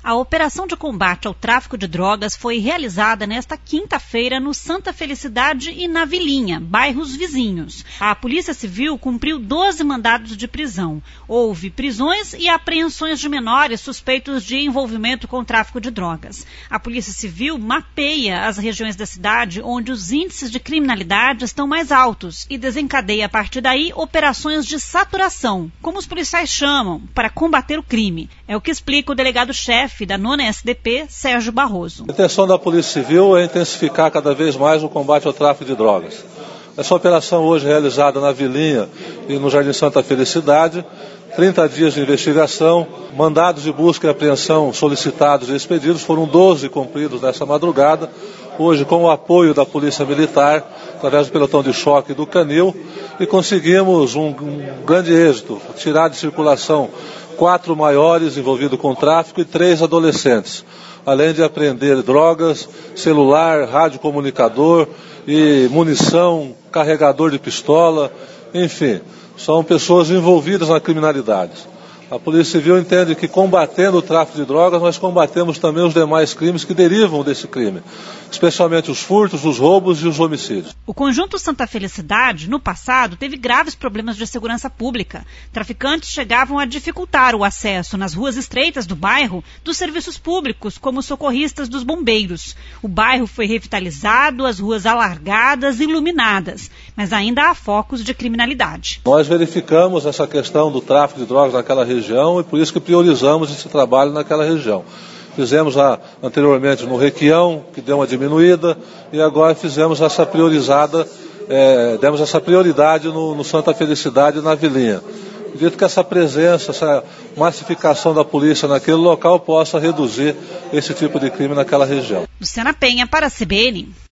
A operação de combate ao tráfico de drogas foi realizada nesta quinta-feira no Santa Felicidade e na Vilinha, bairros vizinhos. A Polícia Civil cumpriu 12 mandados de prisão. Houve prisões e apreensões de menores suspeitos de envolvimento com o tráfico de drogas. A Polícia Civil mapeia as regiões da cidade onde os índices de criminalidade estão mais altos e desencadeia a partir daí operações de saturação, como os policiais chamam, para combater o crime. É o que explica o delegado-chefe da 9ª SDP, Sérgio Barroso. A intenção da Polícia Civil é intensificar cada vez mais o combate ao tráfico de drogas. Essa operação hoje realizada na Vilinha e no Jardim Santa Felicidade, 30 dias de investigação, mandados de busca e apreensão solicitados e expedidos, foram 12 cumpridos nessa madrugada, hoje com o apoio da Polícia Militar, através do pelotão de choque do Canil, e conseguimos um grande êxito, tirar de circulação 4 maiores envolvidos com tráfico e 3 adolescentes, além de apreender drogas, celular, radiocomunicador e munição, carregador de pistola, enfim, são pessoas envolvidas na criminalidade. A Polícia Civil entende que combatendo o tráfico de drogas, nós combatemos também os demais crimes que derivam desse crime, especialmente os furtos, os roubos e os homicídios. O Conjunto Santa Felicidade, no passado, teve graves problemas de segurança pública. Traficantes chegavam a dificultar o acesso nas ruas estreitas do bairro dos serviços públicos, como os socorristas dos bombeiros. O bairro foi revitalizado, as ruas alargadas e iluminadas, mas ainda há focos de criminalidade. Nós verificamos essa questão do tráfico de drogas naquela região e por isso que priorizamos esse trabalho naquela região. Fizemos anteriormente no Requião, que deu uma diminuída, e agora fizemos essa demos essa prioridade no Santa Felicidade e na Vilinha. Acredito que essa presença, essa massificação da polícia naquele local possa reduzir esse tipo de crime naquela região. Luciana Penha para a CBN.